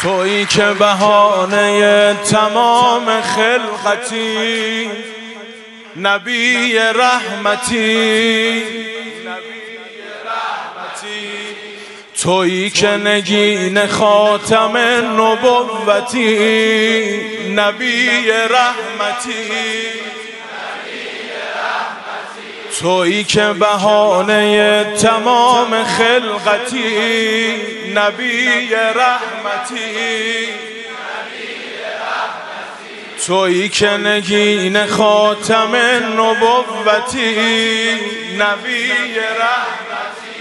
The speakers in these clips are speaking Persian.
تویی که بهانه تمام خلقتی، نبی رحمتی، تویی که نگین خاتم نبوتی، نبی رحمتی، تویی که بهانه تمام خلقتی، نبی رحمتی، تویی که نگین خاتم نبوتی، نبی رحمتی،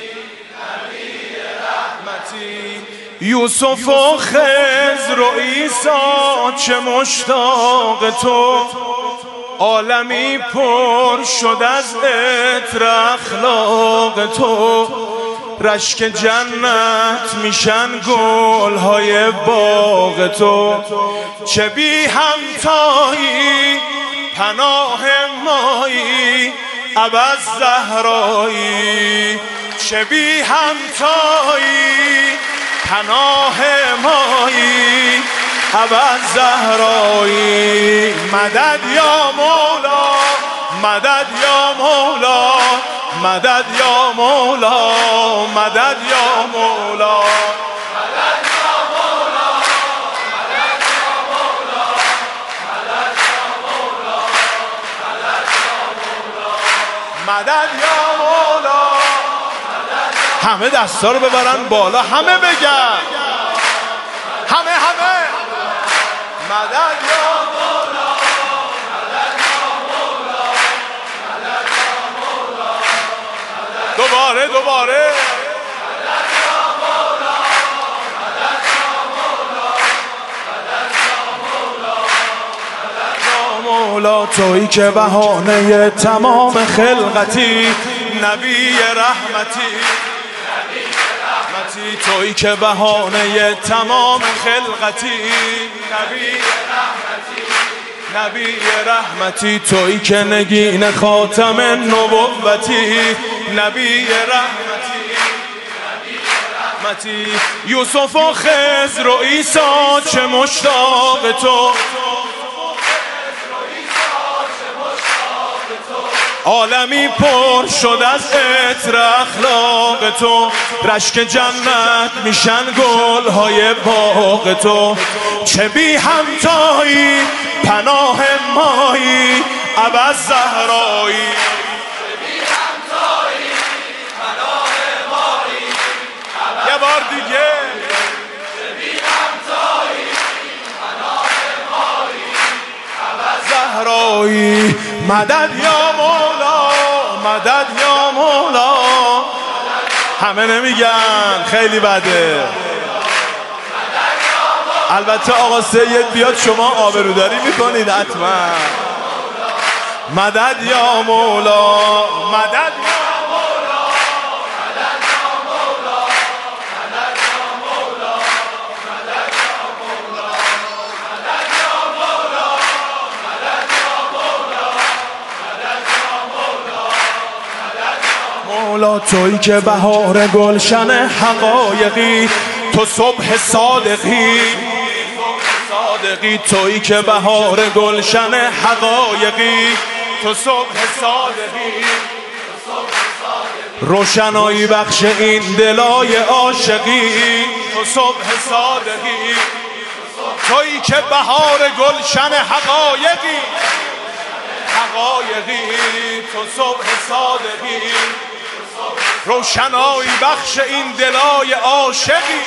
یوسف و خضر و عیسی چه مشتاق تو، عالمی پر شد از عطر اخلاق تو، رشک جنت میشن گلهای باغ تو، چه بی همتایی پناه مایی ابد زهرایی، چه بی همتایی پناه مایی ابد زهرایی، مدد یا مولا، مدد یا مولا، مدد یا مولا، مدد یا مولا، مدد یا مولا. همه دستا رو ببرن بالا، همه بگن، همه مدد یا مولا، مدد یا مولا، مدد یا مولا، دوباره مدد یا مولا، مدد یا مولا، مدد یا مولا، مدد یا مولا. تویی که بهانه تمام خلقتی، نبی رحمتی، تویی که بهانه تمام خلقتی، نبی رحمتی، نبی رحمتی، تویی که نگین خاتم نبوتی، نبی رحمتی، نبی رحمتی، یوسف و خضر و عیسی چه مشتاق تو، عالمی پر شد از عطر اخلاق تو، رشک جنت میشن گلهای باغ تو، چه بی همتایی پناه مایی ابد زهرایی، چه بی همتایی پناه مایی ابد، یه بار دیگه، چه بی همتایی پناه مایی ابد زهرایی، مدد یا مولا، مدد یا مولا. همه نمیگن، خیلی بده. البته آقا سید بیاد شما آبروداری میکنید حتما. مدد یا مولا، مدد یا مولا، مدد یا مولا، مدد یا مولا، مدد یا مولا، مدد یا مولا، مدد یا مولا، مدد یا مولا، مولا. تویی که بهار گلشن حقایقی، تو صبح صادقی، تویی که بهار گلشن حقایقی، تو صبح صادقی، روشنایی بخش این دلای عاشقی، تو صبح صادقی، تویی که بهار گلشن حقایقی، تو صبح صادقی، روشنایی بخش این دلای عاشقی،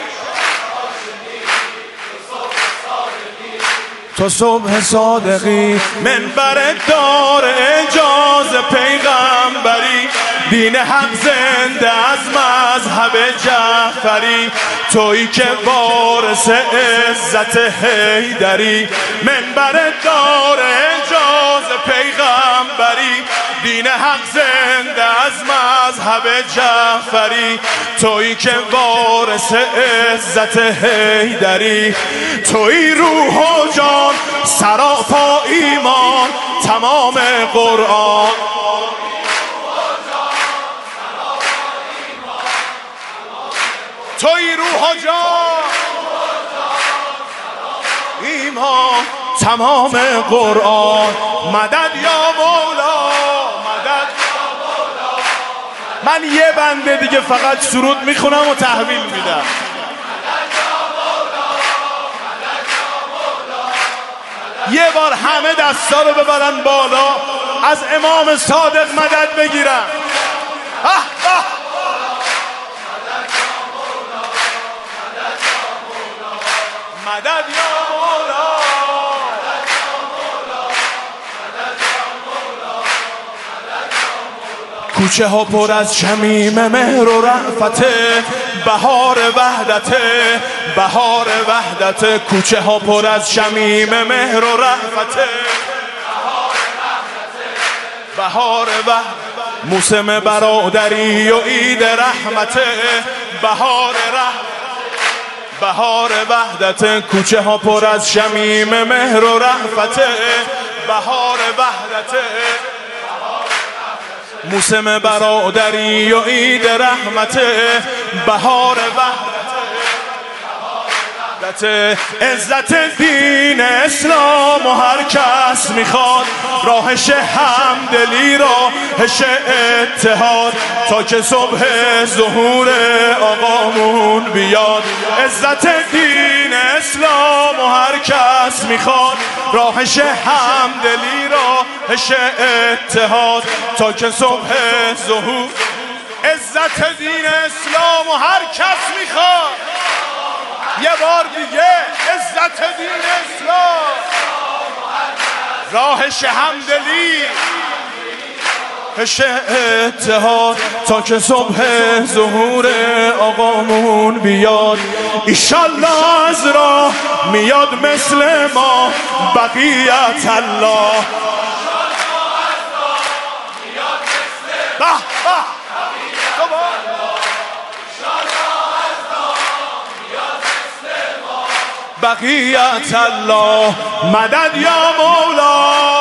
تو صبح صادقی، منبر دار اعجاز پیغمبری، دین حق زنده از مذهب جعفری، تویی که وارث عزت حیدری، منبر دار اعجاز پیغمبری، دین حق زنده از مذهب جعفری، تویی که وارث عزت حیدری، تویی روح و جان سراپا ایمان تمام قرآن، تویی روح و جان بگیم ها تمام قرآن مدد یا مولا مدد یا مولا. من یه بنده دیگه فقط سرود میخونم و تحویل میدم. یه بار همه دستا رو ببرن بالا از امام صادق مدد بگیرن. مدد یا مولا کوچه ها پر از شمیم مهر و رأفته بهار وحدته بهار وحدته کوچه ها پر از شمیم مهر و رأفته بهار وحدته موسم برادری و عید رحمته بهار رحمته بهار وحدت کوچه ها پر از شمیم مهر و رحفته بهار وحدت موسم برادری و عید رحمته بهار وحدت عزت دین اسلام و هر کس میخواد راهش همدلی راهش اتحاد تا که صبح ظهور آقامون بیاد. عزت دین اسلام و هر کس میخواد راهش همدلی راهش اتحاد تا که صبح ظهور. عزت دین اسلام و هر کس میخواد یه بار دیگه عزت دین اسلام راهش همدلی راهش اتحاد تا که صبح ظهور آقامون بیاد. ایشالله از راه میاد مثل ما بقیت الله. بقیت الله مدد یا مولا